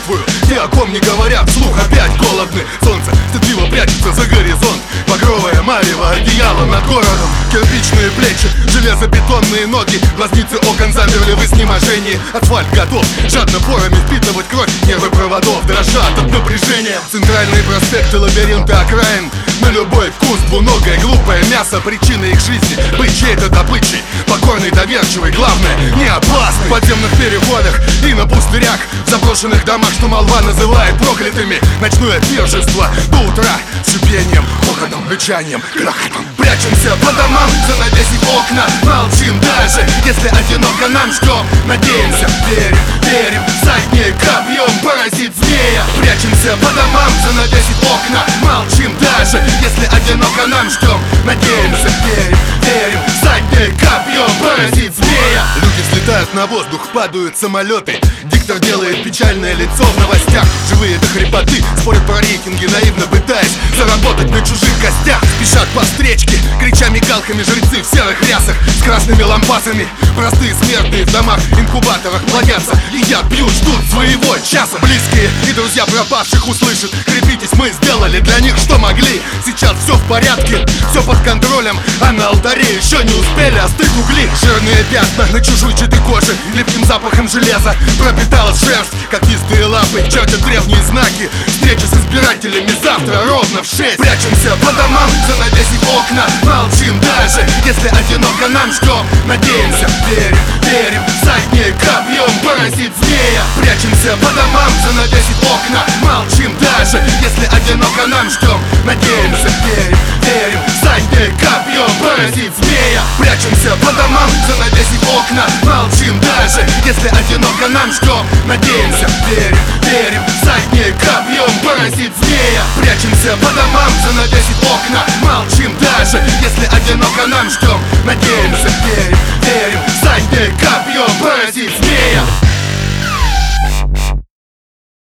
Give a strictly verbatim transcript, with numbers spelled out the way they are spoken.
мертвую. Те, о ком не говорят вслух, опять голодны. Солнце стыдливо прячется за горизонт. Багровое марево, одеяло над городом. Кирпичные плечи, железобетонные ноги. Глазницы окон замерли в изнеможении. Асфальт готов жадно порами впитывать кровь. Нервы проводов дрожат от напряжения. Центральные проспекты, лабиринты окраин. На любой вкус двуногое глупое мясо. Причина их жизни быть чьей-то добычей. Покорный, доверчивый, главное, не опасный. В подземных переходах и на пустырях, в заброшенных домах, что молва называет проклятыми. Ночное пиршество до утра с шипением, хохотом, рычанием, грохотом. Прячемся по домам, занавесив окна. Молчим даже, если одиноко нам ждем. Надеемся, верим, верим, заднее копьем поразит змея. Прячемся по домам, занавесив окна. Молчим даже, если одиноко нам ждем. Надеемся, верим, верим, заднее копьем поразит змея. Люди взлетают на воздух, падают самолеты. Диктор делает печальное лицо в новостях. Живые до хрипоты спорят про рейтинги, наивно пытаясь заработать на чужих костях. Спешат по встречке, крича мигалками жрецы в серых рясах с красными лампасами. Простые смертные в домах, инкубаторах плодятся, едят, пьют, ждут своего часа. Близкие и друзья пропавших услышат: крепитесь, мы сделали для них что могли. Сейчас все в порядке, все под контролем, а на алтаре еще не успели остыть угли. Жирные пятна на чешуйчатой коже, липким запахом железа пропиталась шерсть. Когтистые лапы чертят древние знаки. Встреча с избирателями завтра ровно в шесть. Прячемся по домам, занавесив окна. Молчим даже, если одиноко нам ждем. Надеемся, верим, верим, заднее копьем поразит змея. Прячемся по домам, занавесив окна. Молчим даже, если одиноко нам ждем. Надеемся, верим, верим, заднее копьем поразит змея. Прячемся по домам, занавесив окна. Молчим даже, если одиноко нам ждем. Надеемся, верим, верим, заднее копьем поразит змея. Прячемся по домам, занавесив окна. Молчим даже, если одиноко нам ждем. Надеемся.